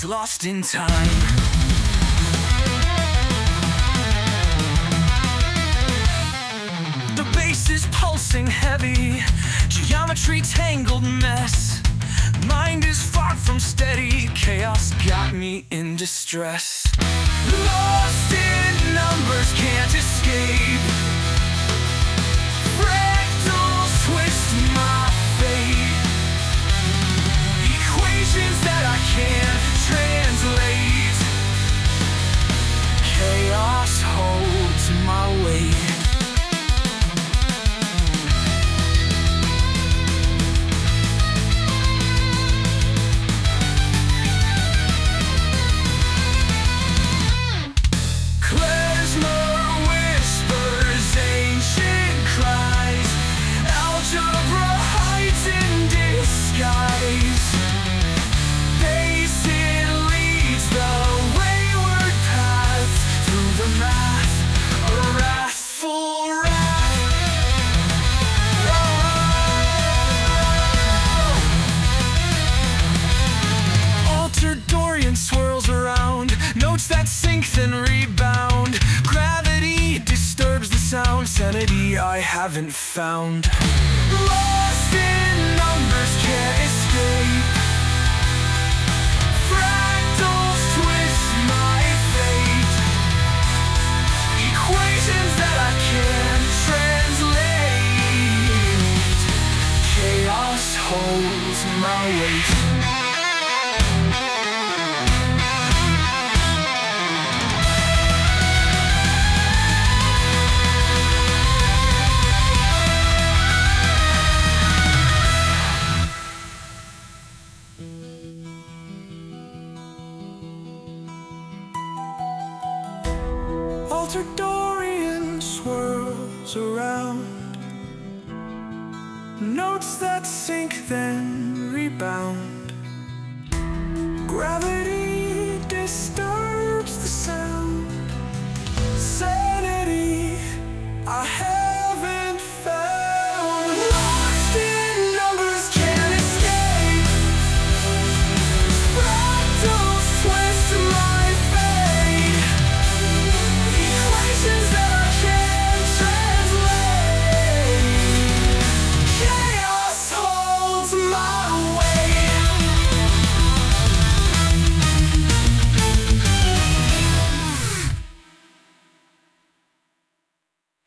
lost in time. The bass is pulsing heavy, geometry tangled mess. Mind is far from steady, chaos got me in distress. Lost in numbers, can't escape. Fractals twist my fate. Equations that I can't translate. Chaos holds my weight. Swirls around, notes that sync then rebound. Gravity disturbs the sound, sanity I haven't found. Lost in numbers, can't escape. Fractals twist my fate. Equations that I can't translate. Chaos holds my weight. Altered Dorian swirls around, notes that sink then rebound.